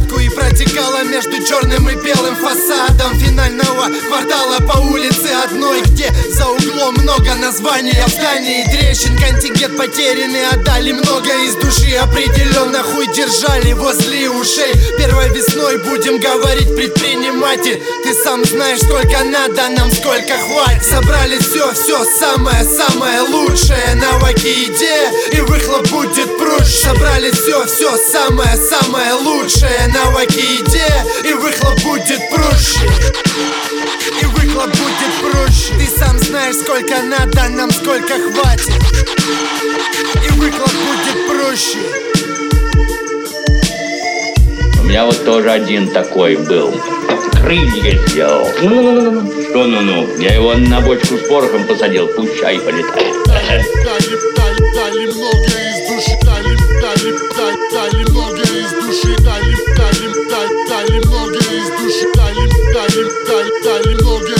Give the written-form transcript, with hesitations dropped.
краску и протекала между черным и белым фасадом финального квартала по улице одной, где за углом много названий зданий и трещин. Контингент потерянный отдали много из души, определенно хуй держали возле ушей. Первой весной будем говорить предприниматель. Ты сам знаешь, сколько надо нам, сколько хватит. Собрали все самое лучшее на Вакиде, и выхлоп будет проще. Собрали все самое лучшее на Вакиде, и выхлоп будет проще. И выхлоп будет проще. Ты сам знаешь, сколько надо нам, сколько хватит, и выхлоп будет проще. У меня вот тоже один такой был. Крылья сделал. Что ну? Я его на бочку с порохом посадил, пусть чай полетает. Дали много из души, дали много из души, дали много из души, дали много